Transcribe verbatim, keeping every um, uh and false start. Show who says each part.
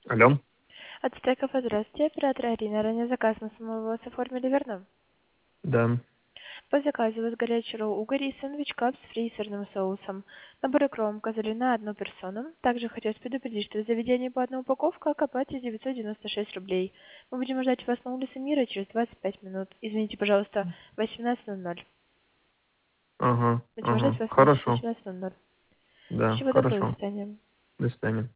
Speaker 1: Алло.
Speaker 2: От стейков здравствуйте, оператор Арина. Ранее заказ на самого вас оформили, верно?
Speaker 1: Да.
Speaker 2: По заказу у вас горячий ролл угорь и сэндвич кап с фри и сырным соусом. Наборы кромка на одну персону. Также хотелось предупредить, что в заведении по одной упаковке оплате девятьсот девяносто шесть рублей. Мы будем ждать вас на улице Мира через двадцать пять минут. Извините, пожалуйста, восемнадцать ноль ноль.
Speaker 1: Ага.
Speaker 2: Будем ждать
Speaker 1: Ага.
Speaker 2: вас на
Speaker 1: Хорошо.
Speaker 2: восемнадцать ноль ноль.
Speaker 1: Да,
Speaker 2: Всего доброго, до
Speaker 1: хорошо.
Speaker 2: свидания.
Speaker 1: До свидания.